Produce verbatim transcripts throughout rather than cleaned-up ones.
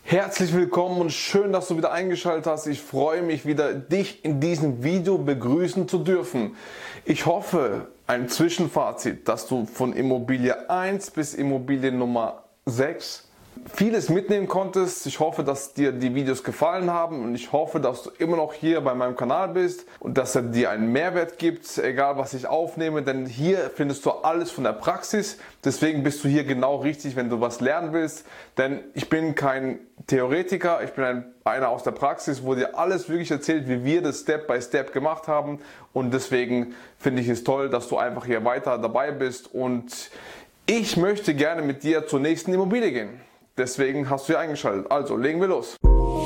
Herzlich willkommen und schön, dass du wieder eingeschaltet hast. Ich freue mich wieder, dich in diesem Video begrüßen zu dürfen. Ich hoffe, ein Zwischenfazit, dass du von Immobilie eins bis Immobilie Nummer sechs vieles mitnehmen konntest. Ich hoffe, dass dir die Videos gefallen haben und ich hoffe, dass du immer noch hier bei meinem Kanal bist und dass er dir einen Mehrwert gibt, egal was ich aufnehme, denn hier findest du alles von der Praxis. Deswegen bist du hier genau richtig, wenn du was lernen willst, denn ich bin kein Theoretiker, ich bin ein, einer aus der Praxis, wo dir alles wirklich erzählt, wie wir das Step by Step gemacht haben, und deswegen finde ich es toll, dass du einfach hier weiter dabei bist und ich möchte gerne mit dir zur nächsten Immobilie gehen. Deswegen hast du hier eingeschaltet. Also legen wir los.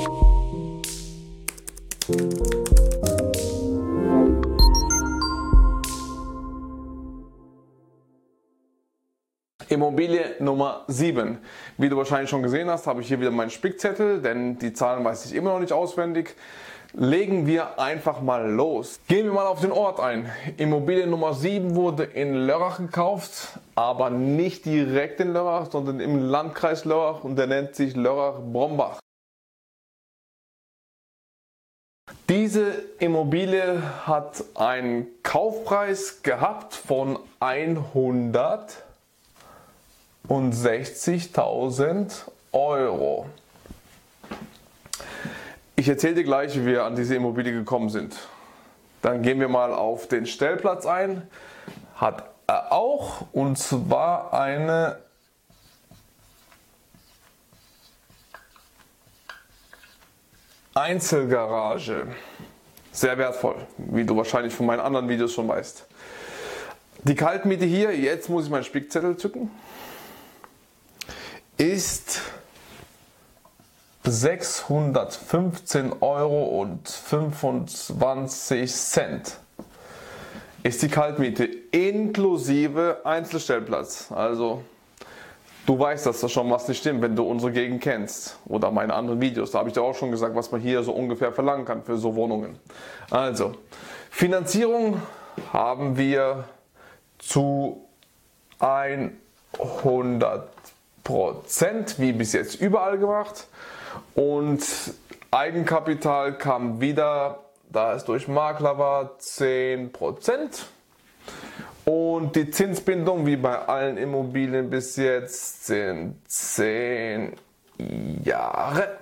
Immobilie Nummer sieben. Wie du wahrscheinlich schon gesehen hast, habe ich hier wieder meinen Spickzettel, denn die Zahlen weiß ich immer noch nicht auswendig. Legen wir einfach mal los. Gehen wir mal auf den Ort ein. Immobilie Nummer sieben wurde in Lörrach gekauft, aber nicht direkt in Lörrach, sondern im Landkreis Lörrach, und der nennt sich Lörrach-Brombach. Diese Immobilie hat einen Kaufpreis gehabt von hundertsechzigtausend Euro. Ich erzähle dir gleich, wie wir an diese Immobilie gekommen sind. Dann gehen wir mal auf den Stellplatz ein. Hat er auch, und zwar eine Einzelgarage. Sehr wertvoll, wie du wahrscheinlich von meinen anderen Videos schon weißt. Die Kaltmiete hier, jetzt muss ich meinen Spickzettel zücken, ist sechshundertfünfzehn Euro und fünfundzwanzig Cent ist die Kaltmiete inklusive Einzelstellplatz. Also du weißt, dass das schon was nicht stimmt, wenn du unsere Gegend kennst oder meine anderen Videos. Da habe ich dir auch schon gesagt, was man hier so ungefähr verlangen kann für so Wohnungen. Also Finanzierung haben wir zu hundert Prozent wie bis jetzt überall gemacht. Und Eigenkapital kam wieder, da es durch Makler war, zehn Prozent. Und die Zinsbindung, wie bei allen Immobilien bis jetzt, sind zehn Jahre.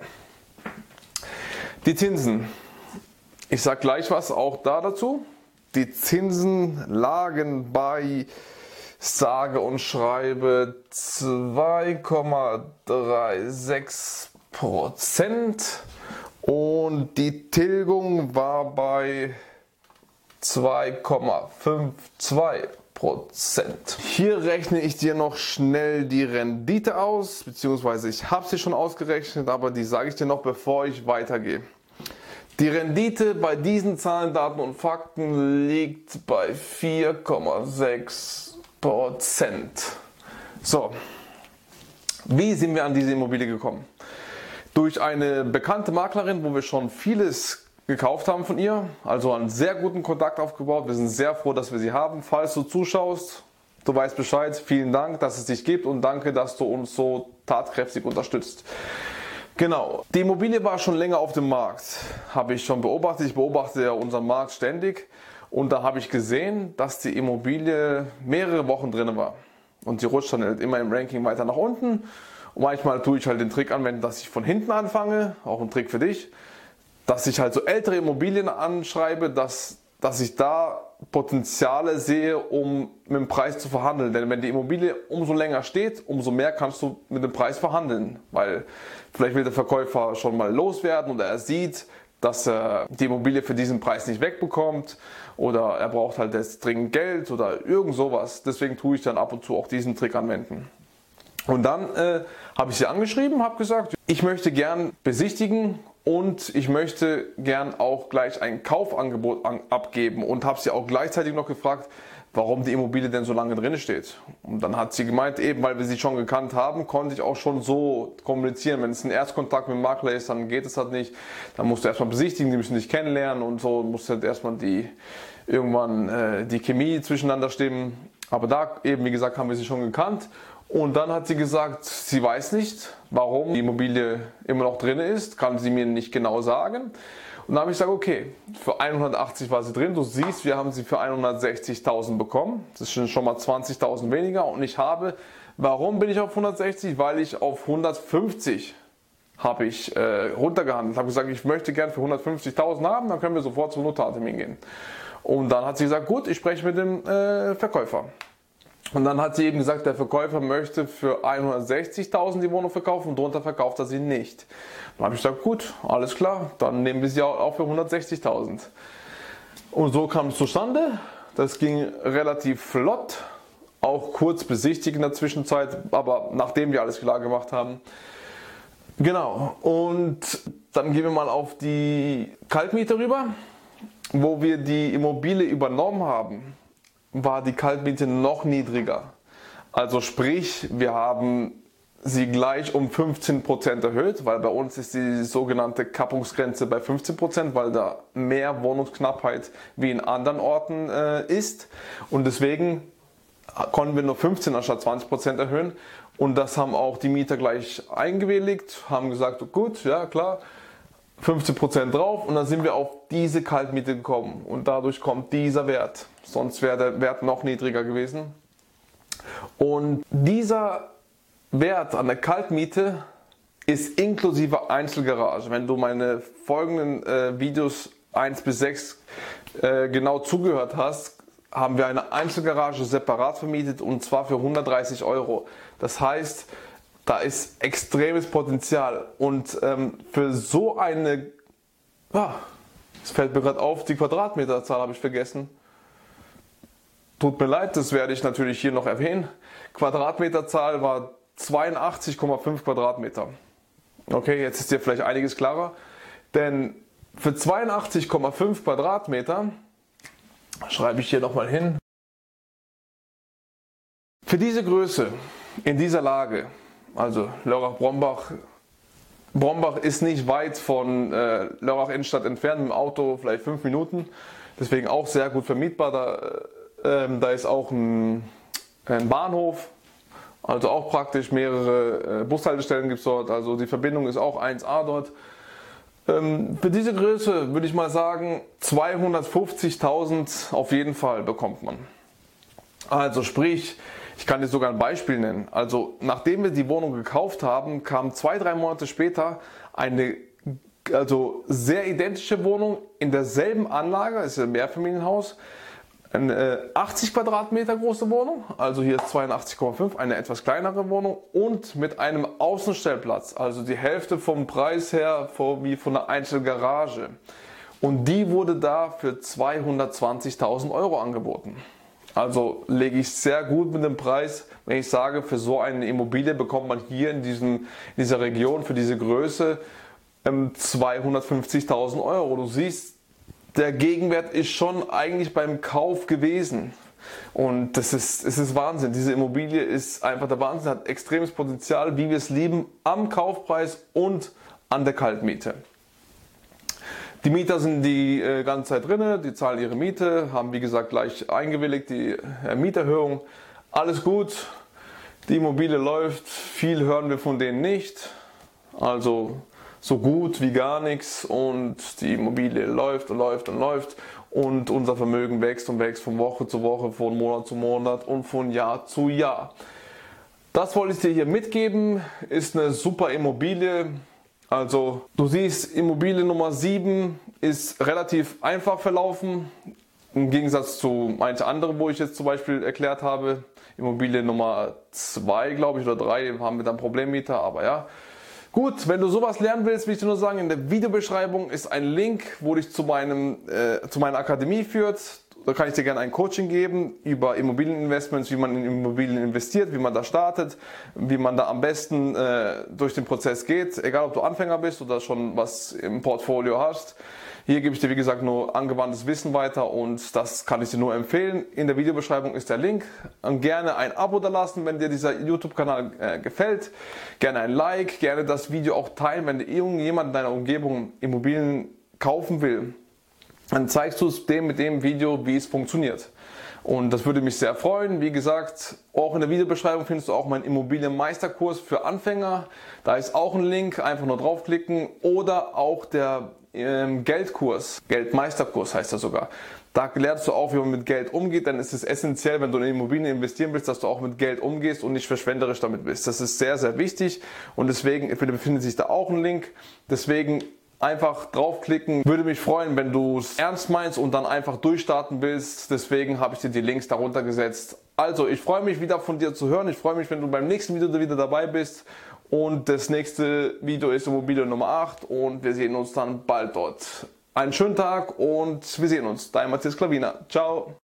Die Zinsen, ich sage gleich was auch da dazu. Die Zinsen lagen bei sage und schreibe zwei Komma sechsunddreißig Prozent und die Tilgung war bei zwei Komma zweiundfünfzig Prozent. Hier rechne ich dir noch schnell die Rendite aus, beziehungsweise ich habe sie schon ausgerechnet, aber die sage ich dir noch, bevor ich weitergehe. Die Rendite bei diesen Zahlen, Daten und Fakten liegt bei vier Komma sechs Prozent. So, wie sind wir an diese Immobilie gekommen? Durch eine bekannte Maklerin, wo wir schon vieles gekauft haben von ihr, also einen sehr guten Kontakt aufgebaut. Wir sind sehr froh, dass wir sie haben. Falls du zuschaust, du weißt Bescheid. Vielen Dank, dass es dich gibt, und danke, dass du uns so tatkräftig unterstützt. Genau, die Immobilie war schon länger auf dem Markt, habe ich schon beobachtet. Ich beobachte ja unseren Markt ständig, und da habe ich gesehen, dass die Immobilie mehrere Wochen drin war. Und die rutscht dann halt immer im Ranking weiter nach unten. Und manchmal tue ich halt den Trick anwenden, dass ich von hinten anfange, auch ein Trick für dich, dass ich halt so ältere Immobilien anschreibe, dass, dass ich da Potenziale sehe, um mit dem Preis zu verhandeln. Denn wenn die Immobilie umso länger steht, umso mehr kannst du mit dem Preis verhandeln. Weil vielleicht will der Verkäufer schon mal loswerden oder er sieht, dass er die Immobilie für diesen Preis nicht wegbekommt oder er braucht halt jetzt dringend Geld oder irgend sowas. Deswegen tue ich dann ab und zu auch diesen Trick anwenden. Und dann äh, habe ich sie angeschrieben, habe gesagt, ich möchte gern besichtigen und ich möchte gern auch gleich ein Kaufangebot an, abgeben, und habe sie auch gleichzeitig noch gefragt, warum die Immobilie denn so lange drin steht. Und dann hat sie gemeint, eben weil wir sie schon gekannt haben, konnte ich auch schon so kommunizieren. Wenn es ein Erstkontakt mit dem Makler ist, dann geht es halt nicht. Dann musst du erstmal besichtigen, die müssen dich kennenlernen und so, musst halt erstmal die, irgendwann äh, die Chemie zwischeneinander stimmen. Aber da eben, wie gesagt, haben wir sie schon gekannt. Und dann hat sie gesagt, sie weiß nicht, warum die Immobilie immer noch drin ist, kann sie mir nicht genau sagen. Und dann habe ich gesagt, okay, für hundertachtzig war sie drin, du siehst, wir haben sie für hundertsechzigtausend bekommen, das sind schon mal zwanzigtausend weniger und ich habe, warum bin ich auf hundertsechzig? Weil ich auf hundertfünfzig habe ich äh, runtergehandelt, habe gesagt, ich möchte gern für hundertfünfzigtausend haben, dann können wir sofort zum Notartermin gehen. Und dann hat sie gesagt, gut, ich spreche mit dem äh, Verkäufer. Und dann hat sie eben gesagt, der Verkäufer möchte für hundertsechzigtausend die Wohnung verkaufen und darunter verkauft er sie nicht. Dann habe ich gesagt, gut, alles klar, dann nehmen wir sie auch für hundertsechzigtausend. Und so kam es zustande. Das ging relativ flott, auch kurz besichtigt in der Zwischenzeit, aber nachdem wir alles klar gemacht haben. Genau, und dann gehen wir mal auf die Kaltmiete rüber, wo wir die Immobilie übernommen haben. War die Kaltmiete noch niedriger. Also sprich, wir haben sie gleich um fünfzehn Prozent erhöht, weil bei uns ist die sogenannte Kappungsgrenze bei fünfzehn Prozent, weil da mehr Wohnungsknappheit wie in anderen Orten äh, ist. Und deswegen konnten wir nur fünfzehn anstatt zwanzig Prozent erhöhen. Und das haben auch die Mieter gleich eingewilligt, haben gesagt, gut, ja klar, fünfzehn Prozent drauf und dann sind wir auf diese Kaltmiete gekommen und dadurch kommt dieser Wert. Sonst wäre der Wert noch niedriger gewesen. Und dieser Wert an der Kaltmiete ist inklusive Einzelgarage. Wenn du meine folgenden äh, Videos eins bis sechs äh, genau zugehört hast, haben wir eine Einzelgarage separat vermietet und zwar für hundertdreißig Euro. Das heißt, da ist extremes Potenzial und ähm, für so eine, ah, es fällt mir gerade auf, die Quadratmeterzahl habe ich vergessen. Tut mir leid, das werde ich natürlich hier noch erwähnen. Quadratmeterzahl war zweiundachtzig Komma fünf Quadratmeter. Okay, jetzt ist dir vielleicht einiges klarer, denn für zweiundachtzig Komma fünf Quadratmeter, schreibe ich hier nochmal hin, für diese Größe, in dieser Lage, also Lörrach-Brombach. Brombach ist nicht weit von äh, Lörrach Innenstadt entfernt, mit dem Auto vielleicht fünf Minuten. Deswegen auch sehr gut vermietbar. Da, äh, da ist auch ein, ein Bahnhof, also auch praktisch mehrere äh, Bushaltestellen gibt es dort. Also die Verbindung ist auch eins A dort. Ähm, für diese Größe würde ich mal sagen, zweihundertfünfzigtausend auf jeden Fall bekommt man. Also sprich, ich kann dir sogar ein Beispiel nennen. Also nachdem wir die Wohnung gekauft haben, kam zwei, drei Monate später eine also sehr identische Wohnung in derselben Anlage, es ist ein Mehrfamilienhaus, eine achtzig Quadratmeter große Wohnung, also hier ist zweiundachtzig Komma fünf, eine etwas kleinere Wohnung und mit einem Außenstellplatz, also die Hälfte vom Preis her wie von einer Einzelgarage. Und die wurde da für zweihundertzwanzigtausend Euro angeboten. Also lege ich sehr gut mit dem Preis, wenn ich sage, für so eine Immobilie bekommt man hier in, diesem, in dieser Region, für diese Größe, ähm, zweihundertfünfzigtausend Euro. Du siehst, der Gegenwert ist schon eigentlich beim Kauf gewesen. Und das ist, es ist Wahnsinn. Diese Immobilie ist einfach der Wahnsinn, hat extremes Potenzial, wie wir es lieben, am Kaufpreis und an der Kaltmiete. Die Mieter sind die äh, ganze Zeit drin, die zahlen ihre Miete, haben wie gesagt gleich eingewilligt, die äh, Mieterhöhung. Alles gut, die Immobilie läuft, viel hören wir von denen nicht, also so gut wie gar nichts und die Immobilie läuft und läuft und läuft und unser Vermögen wächst und wächst von Woche zu Woche, von Monat zu Monat und von Jahr zu Jahr. Das wollte ich dir hier mitgeben, ist eine super Immobilie. Also du siehst, Immobilie Nummer sieben ist relativ einfach verlaufen, im Gegensatz zu manchen anderen, wo ich jetzt zum Beispiel erklärt habe. Immobilie Nummer zwei, glaube ich, oder drei haben wir dann Problemmieter, aber ja. Gut, wenn du sowas lernen willst, will ich dir nur sagen, in der Videobeschreibung ist ein Link, wo dich zu, meinem, äh, zu meiner Akademie führt. Da kann ich dir gerne ein Coaching geben über Immobilieninvestments, wie man in Immobilien investiert, wie man da startet, wie man da am besten äh, durch den Prozess geht, egal ob du Anfänger bist oder schon was im Portfolio hast. Hier gebe ich dir wie gesagt nur angewandtes Wissen weiter und das kann ich dir nur empfehlen. In der Videobeschreibung ist der Link. Und gerne ein Abo da lassen, wenn dir dieser YouTube-Kanal äh, gefällt. Gerne ein Like, gerne das Video auch teilen, wenn irgendjemand in deiner Umgebung Immobilien kaufen will. Dann zeigst du es dem mit dem Video, wie es funktioniert. Und das würde mich sehr freuen. Wie gesagt, auch in der Videobeschreibung findest du auch meinen Immobilienmeisterkurs für Anfänger. Da ist auch ein Link, einfach nur draufklicken. Oder auch der ähm, Geldkurs, Geldmeisterkurs heißt er sogar. Da lernst du auch, wie man mit Geld umgeht. Dann ist es essentiell, wenn du in Immobilien investieren willst, dass du auch mit Geld umgehst und nicht verschwenderisch damit bist. Das ist sehr, sehr wichtig. Und deswegen befindet sich da auch ein Link. Deswegen einfach draufklicken. Würde mich freuen, wenn du es ernst meinst und dann einfach durchstarten willst. Deswegen habe ich dir die Links darunter gesetzt. Also, ich freue mich wieder von dir zu hören. Ich freue mich, wenn du beim nächsten Video wieder dabei bist. Und das nächste Video ist Immobilie Nummer acht und wir sehen uns dann bald dort. Einen schönen Tag und wir sehen uns. Dein Matthias Klavina. Ciao.